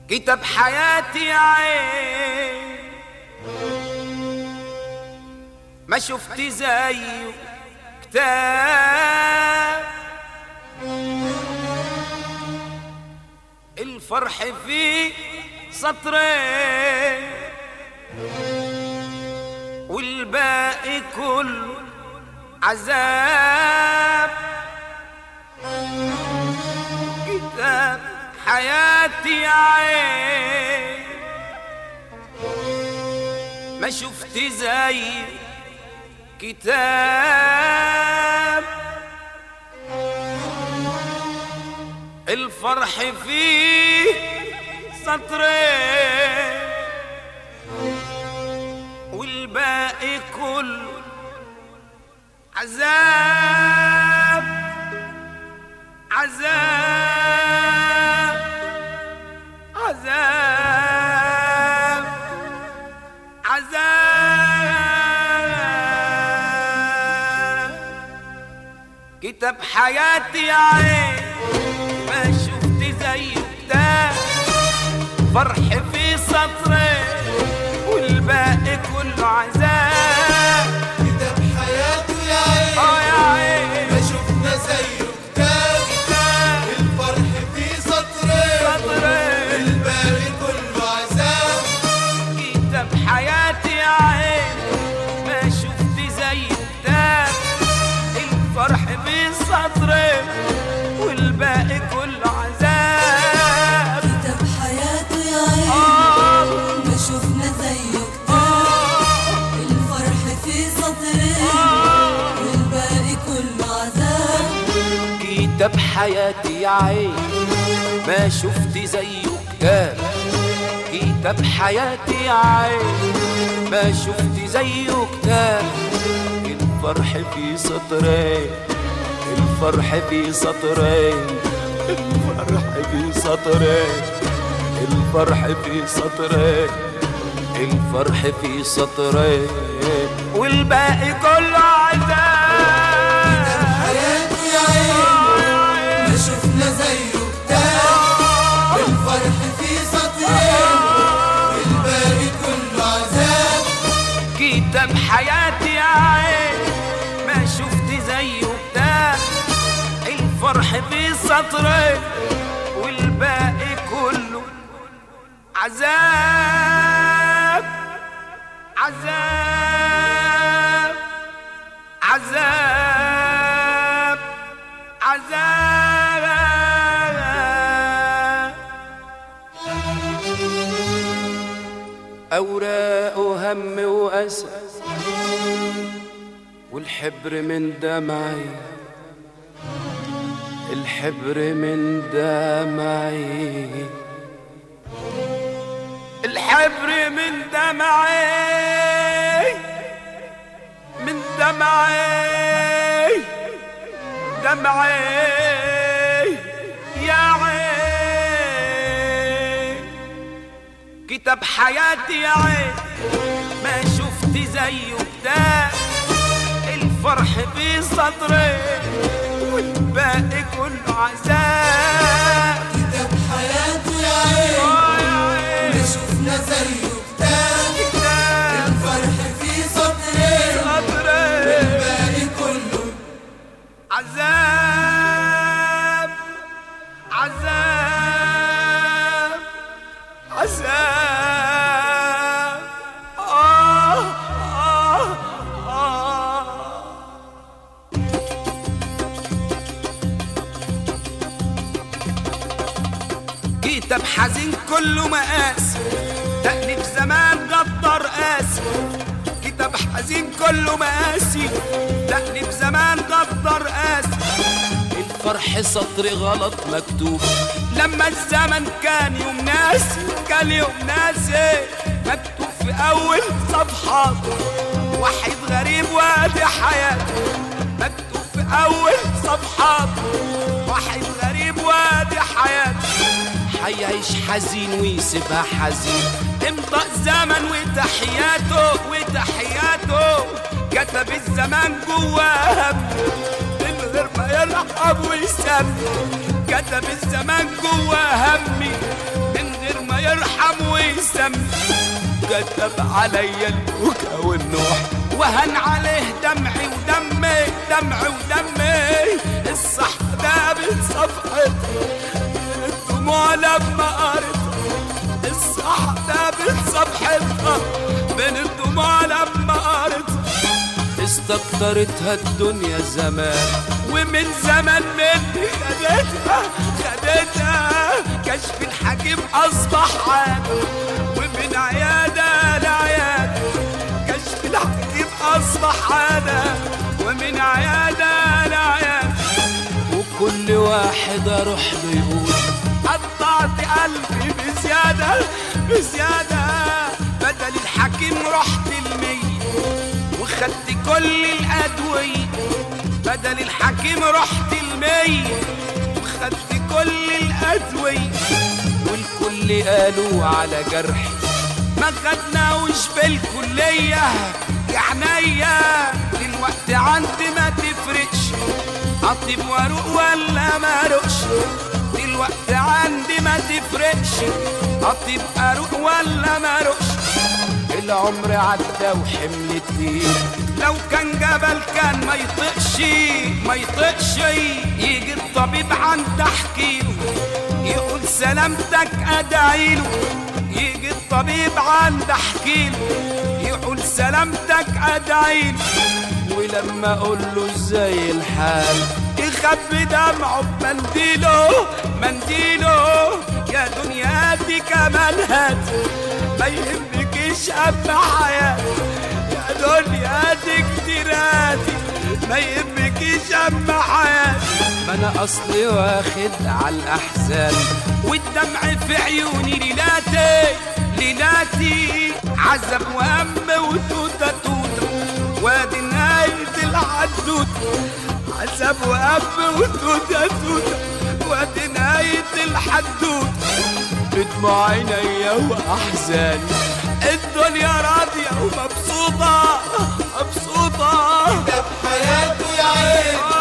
كتاب حياتي عين ما شفت زيه كتاب الفرح فيه سطرين والباقي كله عذاب. كتاب حياتي عين ما شفت زي كتاب الفرح فيه سطرين والباقي كله عذاب عذاب عذاب عذاب. كتاب حياتي يا عين ما شفت زيه كتاب فرح في سطرين والباقي كله عذاب. كتاب حياته يا عين ما شفنا زيه كتاب الفرح في سطرين والباقي كله عذاب. كتاب حياتي يا عين ما شفت زيه كتاب الفرح في سطرين والباقي كله عذاب. كتاب حياته يا عين ما شفنا زيه كتاب الفرح في سطرين والباقي كله عذاب. كتاب حياتي يا عين ما شفت زيه كتاب كتاب حياتي يا عين ما شفت زيه كتاب الفرح في سطرين الفرح في سطرين الفرح في سطرين الفرح في سطرين الفرح في سطرين والباقي كله عذاب. حياته يا عين ما شفنا زيه كتاب الفرح في سطرين والباقي كله عذاب. كتاب حياتي يا عين ما شفت زيه كتاب الفرح في سطرين والباقي كله عذاب عذاب عذاب عذاب. أوراق وهم وأسى والحبر من دمعي الحبر من دمعي الحبر من دمعي من دمعي دمعي يا عين. كتاب حياتي يا عين ما شفت زيه كتاب الفرح في سطرين والباقي كله عذاب. كتاب حياته يا عين ما شفنا زيه كتاب الفرح في سطرين والباقي كله عذاب عذاب عذاب. كتاب حزين كله مقاسي تأليف زمان غدر قاسي. كتاب حزين كله مقاسي تأليف زمان غدر قاسي. الفرح سطر غلط مكتوب لما الزمن كان يوم ناسي كان يوم ناسي مكتوب في أول صفحات وحيد غريب وادي حياته. مكتوب في أول صفحات وحيد غريب وادي حياته. حيعيش حزين ويسيبها حزين امضى الزمن وتحياته وتحياته. كتب الزمان جواها من غير ما يلعب ويسمي. كتب الزمان جوا همي من غير ما يرحم ويسمي، كتب عليا البكا والنوح وهن عليه دمعي ودمي، دمعي ودمي. الصح دابت صفحتي الدموع لما قريتها، الصح دابت صفحتها بين الدموع لما قريتها. استكترتها الدنيا زمان ومن زمان مني خدتها، خدتها. كشف الحكيم أصبح عادة ومن عيادة لعيادة، كشف الحكيم أصبح عادة ومن عيادة لعيادة. وكل واحد أروح له يقول قطعت قلبي بزيادة بزيادة. بدل الحكيم رحت المية وخدت كل الأدوية، بدل الحكيم رحت المية وخدت كل الأدوية. والكل قالوا على جرحي ما خدناوش بالكلية، يا عينيا دلوقتي عندي ما تفرقش أطيب واروق ولا ما اروقش، دلوقتي عندي ما تفرقش أطيب اروق ولا ما اروقش. العمر عدى وحمل تقيل، لو كان جبل كان ما يطقش ما يطقش. يجي الطبيب عند احكيله يقول سلامتك ادعيله، يجي الطبيب عند احكيله يقول سلامتك ادعيله. ولما اقول له ازاي الحال يخبي دمعه بمنديله منديله. يا دنيا دي كمان هات ما يهمكيش اما حياتي، يا دنيا دي كتيراتي ما يهمكيش اما حياتي. ما انا اصلي واخد على الاحزان والدمع في عيوني ليلاتي ليلاتي. عذب وهم وتوته توته وادي نهاية الحدوته، عذب وهم وتوته توته وادي نهاية الحدوته. بدموع عينيا واحزاني الدنيا راضية ومبسوطة مبسوطة. ده بحياته يا عين